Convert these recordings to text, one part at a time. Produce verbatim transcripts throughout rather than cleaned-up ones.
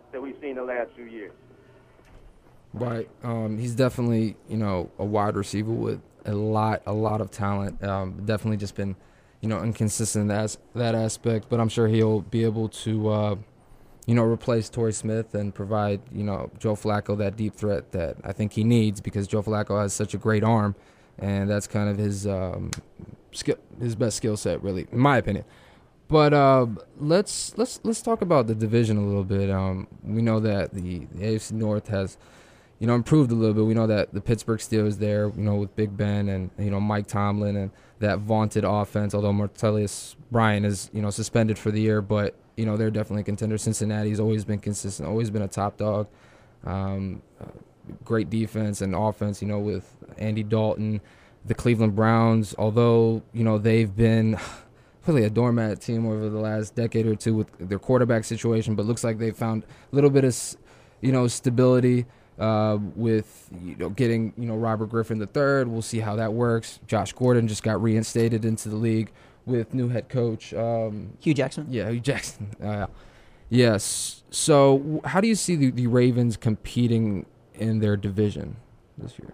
that we've seen the last few years. Right. Um, he's definitely, you know, a wide receiver with a lot, a lot of talent. Um, definitely just been, you know, inconsistent in that, that aspect. But I'm sure he'll be able to, uh, you know, replace Torrey Smith and provide, you know, Joe Flacco that deep threat that I think he needs, because Joe Flacco has such a great arm, and that's kind of his um, skill, his best skill set, really, in my opinion. But uh, let's let's let's talk about the division a little bit. Um, we know that the, the A F C North has, you know, improved a little bit. We know that the Pittsburgh Steelers there, you know, with Big Ben and, you know, Mike Tomlin and that vaunted offense, although Martellus Bryant is, you know, suspended for the year, but, you know, they're definitely a contender. Cincinnati's always been consistent, always been a top dog. Um, uh, great defense and offense, you know, with Andy Dalton. The Cleveland Browns, although, you know, they've been really a doormat team over the last decade or two with their quarterback situation, but looks like they've found a little bit of, you know, stability uh, with, you know, getting, you know, Robert Griffin the third. We'll see how that works. Josh Gordon just got reinstated into the league with new head coach. Um, Hugh Jackson. Yeah, Hugh Jackson. Uh, yes. So how do you see the, the Ravens competing in their division this year?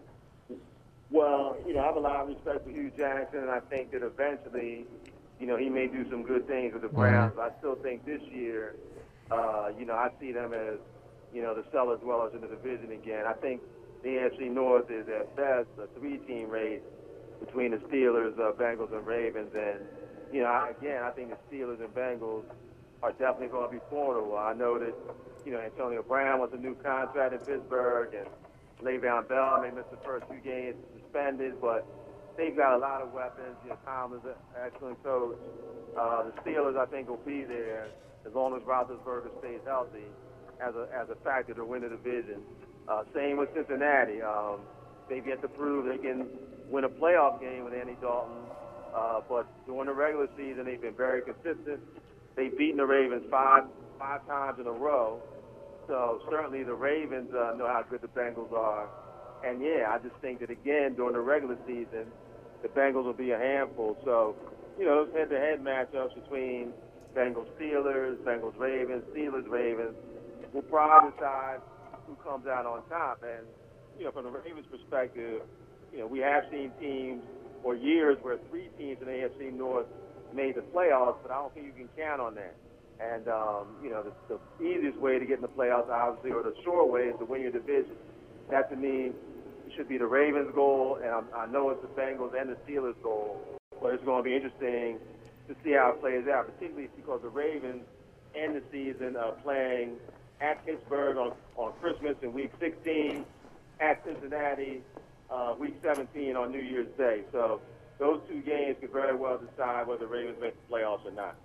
Well, you know, I have a lot of respect for Hugh Jackson, and I think that eventually, you know, he may do some good things with the Browns. Mm-hmm. I still think this year, uh, you know, I see them as, you know, the cellar dwellers in the division again. I think the A F C North is at best a three-team race between the Steelers, uh, Bengals, and Ravens. And, you know, I, again, I think the Steelers and Bengals are definitely going to be formidable. I know that, you know, Antonio Brown wants a new contract in Pittsburgh, and Le'Veon Bell may miss the first few games suspended, but they've got a lot of weapons. You know, Tomlin's an excellent coach. Uh, the Steelers, I think, will be there as long as Roethlisberger stays healthy as a as a factor to win the division. Uh, same with Cincinnati. Um, they've yet to prove they can win a playoff game with Andy Dalton, uh, but during the regular season, they've been very consistent. They've beaten the Ravens five five times in a row. So certainly the Ravens uh, know how good the Bengals are. And, yeah, I just think that, again, during the regular season, the Bengals will be a handful. So, you know, those head-to-head matchups between Bengals-Steelers, Bengals-Ravens, Steelers-Ravens will probably decide who comes out on top. And, you know, from the Ravens' perspective, you know, we have seen teams or years where three teams in the A F C North made the playoffs, but I don't think you can count on that. And, um, you know, the, the easiest way to get in the playoffs, obviously, or the short way is to win your division. That, to me, should be the Ravens' goal, and I, I know it's the Bengals and the Steelers' goal. But it's going to be interesting to see how it plays out, particularly because the Ravens end the season uh, playing at Pittsburgh on, on Christmas in Week sixteen, at Cincinnati uh, Week seventeen on New Year's Day. So those two games could very well decide whether the Ravens make the playoffs or not.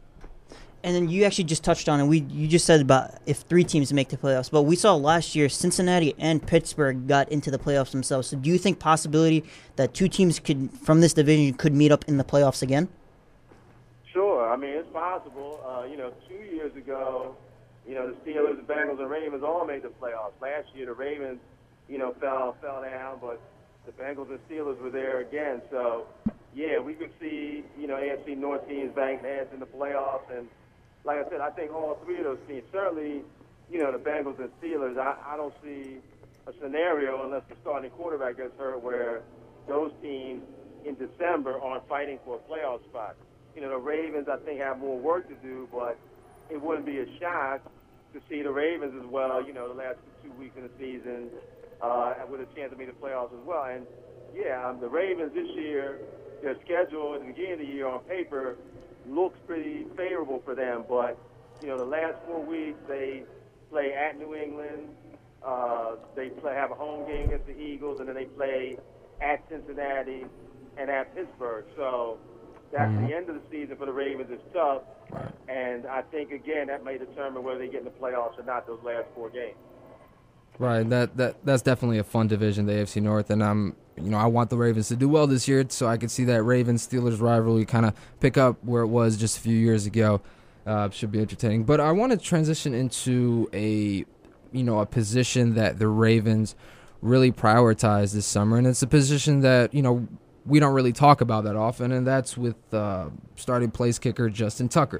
And then you actually just touched on it. We you just said about if three teams make the playoffs, but we saw last year Cincinnati and Pittsburgh got into the playoffs themselves. So do you think possibility that two teams could from this division could meet up in the playoffs again? Sure. I mean, it's possible. Uh, you know, two years ago, you know, the Steelers, the Bengals, and Ravens all made the playoffs. Last year, the Ravens, you know, fell fell down, but the Bengals and Steelers were there again. So, yeah, we could see, you know, A F C North teams banging heads in the playoffs. And like I said, I think all three of those teams, certainly, you know, the Bengals and Steelers, I, I don't see a scenario unless the starting quarterback gets hurt where those teams in December aren't fighting for a playoff spot. You know, the Ravens, I think, have more work to do, but it wouldn't be a shock to see the Ravens as well, you know, the last two weeks in the season uh, with a chance to make the playoffs as well. And, yeah, um, the Ravens this year, their schedule at the beginning of the year on paper looks pretty favorable for them. But, you know, the last four weeks they play at New England, uh, they play, have a home game against the Eagles, and then they play at Cincinnati and at Pittsburgh. So that's mm-hmm. the end of the season for the Ravens is tough. And I think, again, that may determine whether they get in the playoffs or not those last four games. Right, that that that's definitely a fun division, the A F C North, and I'm, you know, I want the Ravens to do well this year, so I could see that Ravens-Steelers rivalry kind of pick up where it was just a few years ago. Uh, should be entertaining, but I want to transition into a, you know, a position that the Ravens really prioritize this summer, and it's a position that, you know, we don't really talk about that often, and that's with uh, starting place kicker Justin Tucker,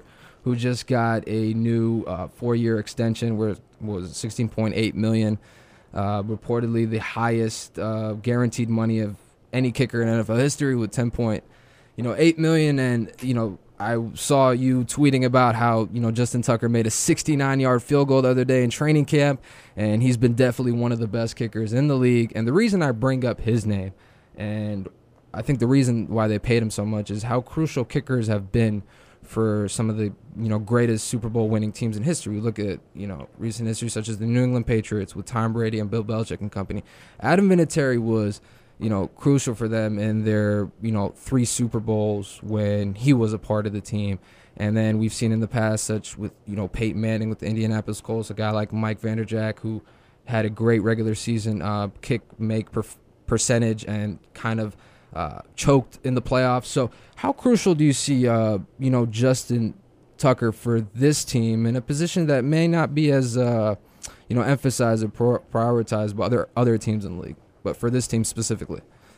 who just got a new uh, four-year extension where it was sixteen point eight million dollars, uh, reportedly the highest uh, guaranteed money of any kicker in N F L history with ten point eight million dollars. And, you know, I saw you tweeting about how, you know, Justin Tucker made a sixty-nine-yard field goal the other day in training camp, and he's been definitely one of the best kickers in the league. And the reason I bring up his name, and I think the reason why they paid him so much, is how crucial kickers have been for some of the, you know, greatest Super Bowl winning teams in history. We look at, you know, recent history such as the New England Patriots with Tom Brady and Bill Belichick and company. Adam Vinatieri was, you know, crucial for them in their, you know, three Super Bowls when he was a part of the team. And then we've seen in the past, such with, you know, Peyton Manning with the Indianapolis Colts, a guy like Mike Vanderjagt who had a great regular season uh, kick make per- percentage and kind of uh, choked in the playoffs. So how crucial do you see, uh, you know, Justin Tucker for this team in a position that may not be as, uh, you know, emphasized or pro- prioritized by other other teams in the league, but for this team specifically?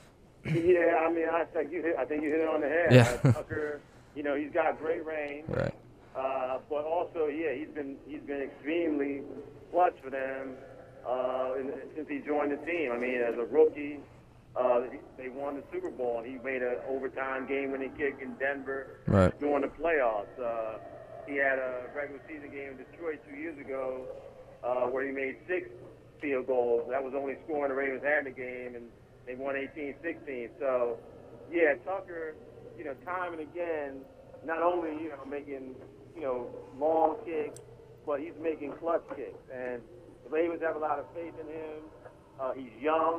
Yeah, I mean, I think you hit, I think you hit it on the head. Yeah. Uh, Tucker, you know, he's got great range, Right. uh, but also, yeah, he's been he's been extremely clutch for them uh, since he joined the team. I mean, as a rookie, uh, they won the Super Bowl, and he made an overtime game-winning kick in Denver Right. during the playoffs. Uh, he had a regular season game in Detroit two years ago uh, where he made six field goals. That was only scoring the Ravens had in the game, and they won eighteen sixteen. So, yeah, Tucker, you know, time and again, not only, you know, making, you know, long kicks, but he's making clutch kicks. And the Ravens have a lot of faith in him. Uh, he's young,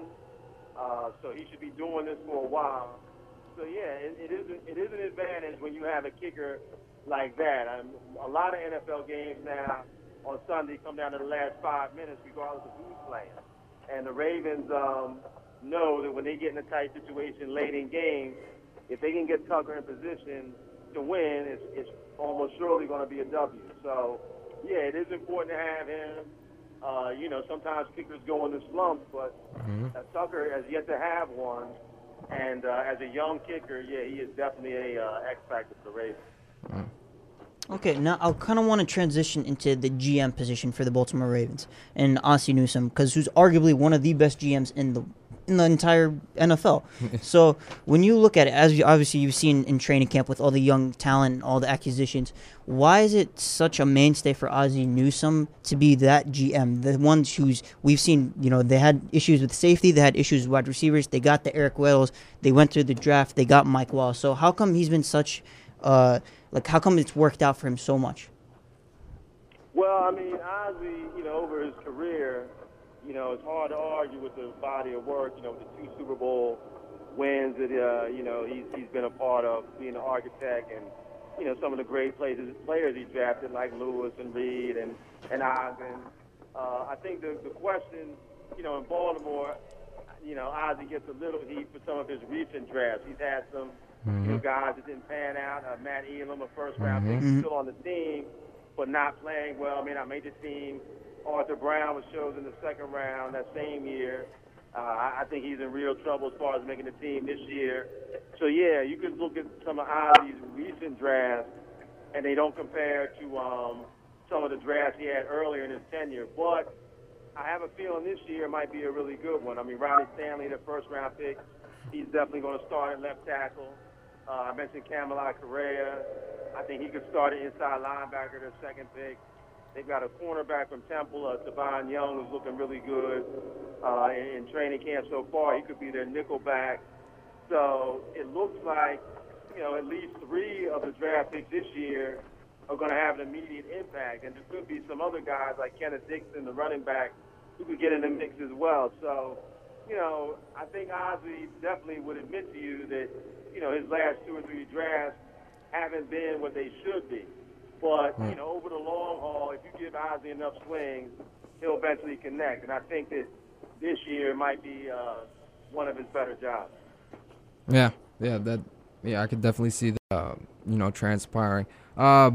uh, so he should be doing this for a while. So, yeah, it, it, is, it is an advantage when you have a kicker like that. Um, a lot of N F L games now on Sunday come down to the last five minutes, regardless of who's playing. And the Ravens um, know that when they get in a tight situation late in games, if they can get Tucker in position to win, it's, it's almost surely going to be a W. So, yeah, it is important to have him. Uh, you know, sometimes kickers go into slumps, but Mm-hmm. uh, Tucker has yet to have one. And uh, as a young kicker, yeah, he is definitely a uh, X factor for the Ravens. Okay, now I kind of want to transition into the G M position for the Baltimore Ravens and Ozzie Newsome, because who's arguably one of the best G Ms in the in the entire N F L. So when you look at it, as you, obviously you've seen in training camp with all the young talent and all the acquisitions, why is it such a mainstay for Ozzie Newsome to be that G M? The ones who's we've seen, you know, they had issues with safety, they had issues with wide receivers, they got the Eric Weddles, they went through the draft, they got Mike Wallace. So how come he's been such, uh, like, how come it's worked out for him so much? Well, I mean, Ozzie, you know, over his career, you know, it's hard to argue with the body of work, you know, with the two Super Bowl wins that, uh, you know, he's, he's been a part of, being an architect, and, you know, some of the great players, players he drafted, like Lewis and Reed and, and Ogden. Uh, I think the, the question, you know, in Baltimore, you know, Ozzie gets a little heat for some of his recent drafts. He's had some, mm-hmm. you know, guys that didn't pan out. Uh, Matt Elam, a first-round pick, mm-hmm. still on the team, but not playing well. I mean, I made the team. Arthur Brown was chosen in the second round that same year. Uh, I think he's in real trouble as far as making the team this year. So, yeah, you could look at some of Ozzie's recent drafts, and they don't compare to um, some of the drafts he had earlier in his tenure. But I have a feeling this year might be a really good one. I mean, Ronnie Stanley, the first-round pick, he's definitely going to start at left tackle. Uh, I mentioned Camelot Correa. I think he could start at inside linebacker, the second pick. They've got a cornerback from Temple, uh, Tavon Young, who's looking really good uh, in, in training camp so far. He could be their nickel back. So it looks like, you know, at least three of the draft picks this year are going to have an immediate impact. And there could be some other guys like Kenneth Dixon, the running back, who could get in the mix as well. So, you know, I think Ozzie definitely would admit to you that, you know, his last two or three drafts haven't been what they should be. But, you know, over the long haul, if you give Ozzie enough swings, he'll eventually connect. And I think that this year might be uh, one of his better jobs. Yeah, yeah, that, yeah, I could definitely see that, uh, you know, transpiring. Uh,